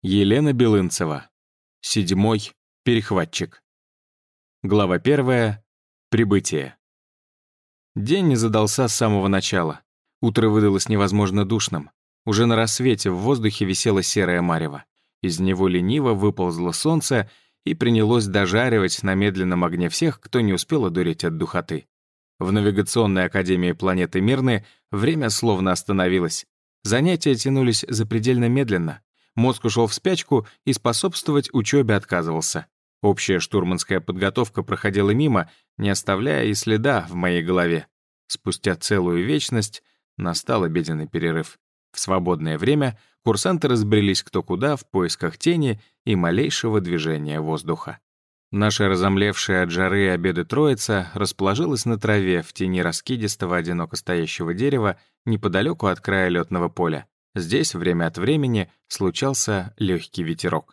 Елена Белынцева. 7. Перехватчик. Глава 1. Прибытие. День не задался с самого начала. Утро выдалось невозможно душным. Уже на рассвете в воздухе висело серое марево. Из него лениво выползло солнце и принялось дожаривать на медленном огне всех, кто не успел одуреть от духоты. В навигационной академии планеты Мирны время словно остановилось. Занятия тянулись запредельно медленно. Мозг ушел в спячку и способствовать учебе отказывался. Общая штурманская подготовка проходила мимо, не оставляя и следа в моей голове. Спустя целую вечность настал обеденный перерыв. В свободное время курсанты разбрелись кто куда в поисках тени и малейшего движения воздуха. Наша разомлевшая от жары обеды троица расположилась на траве в тени раскидистого одиноко стоящего дерева неподалеку от края лётного поля. Здесь время от времени случался легкий ветерок.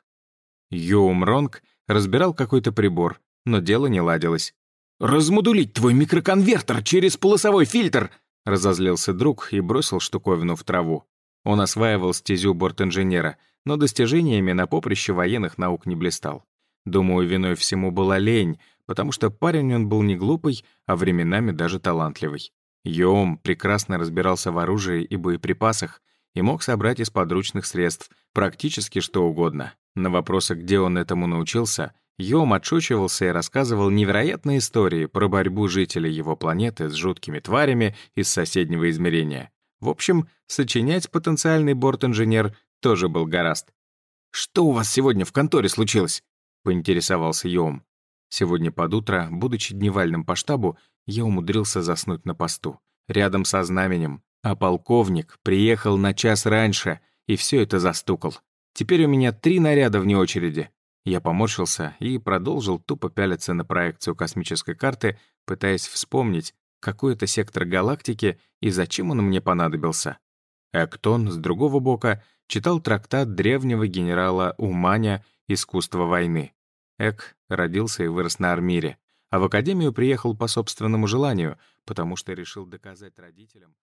Йоум Ронг разбирал какой-то прибор, но дело не ладилось. «Размодулить твой микроконвертер через полосовой фильтр!» Разозлился друг и бросил штуковину в траву. Он осваивал стезю бортинженера, но достижениями на поприще военных наук не блистал. Думаю, виной всему была лень, потому что парень он был не глупый, а временами даже талантливый. Йоум прекрасно разбирался в оружии и боеприпасах и мог собрать из подручных средств практически что угодно. На вопросы, где он этому научился, Йоум отшучивался и рассказывал невероятные истории про борьбу жителей его планеты с жуткими тварями из соседнего измерения. В общем, сочинять потенциальный борт-инженер тоже был горазд. «Что у вас сегодня в конторе случилось?» — поинтересовался Йоум. Сегодня под утро, будучи дневальным по штабу, я умудрился заснуть на посту, рядом со знаменем, а полковник приехал на час раньше и все это застукал. Теперь у меня 3 наряда вне очереди. Я поморщился и продолжил тупо пялиться на проекцию космической карты, пытаясь вспомнить, какой это сектор галактики и зачем он мне понадобился. Эктон, с другого бока, читал трактат древнего генерала Уманя «Искусство войны». Эк родился и вырос на Армире, а в Академию приехал по собственному желанию, потому что решил доказать родителям,